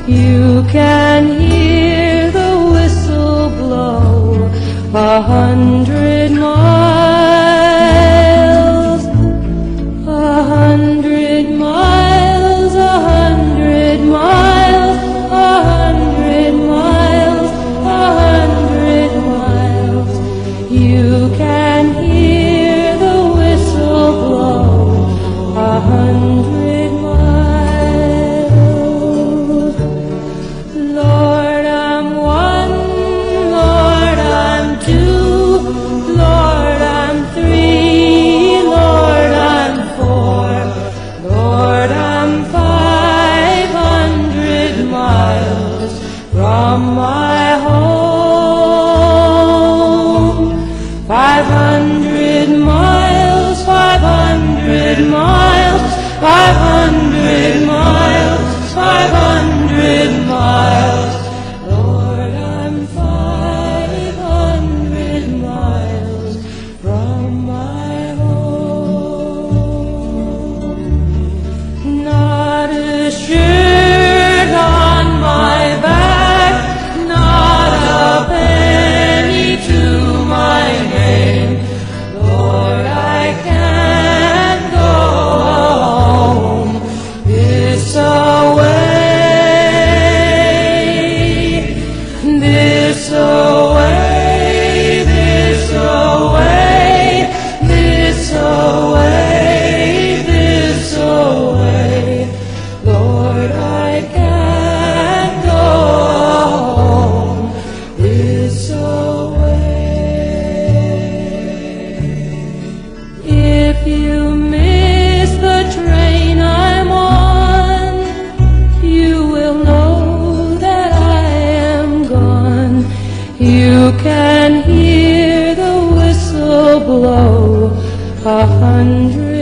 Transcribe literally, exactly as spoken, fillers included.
You can hear the whistle blow a hundred miles, a hundred miles, a hundred miles, a hundred miles, a hundred miles. You can hear the whistle blow a hundred miles. Lord, I'm one, Lord, I'm two, Lord, I'm three, Lord, I'm four, Lord, I'm five hundred miles from my home. Five hundred miles, five hundred miles, five hundred miles, five hundred miles. Lord, I'm five hundred miles from my home. Not a shirt on my back, not a penny to my name. Lord, I can't go home this away, this away, this away, this away, this away. Lord, I can't go home this away. If you miss the train I'm on, you will know that I am gone. You can hear the whistle blow a hundred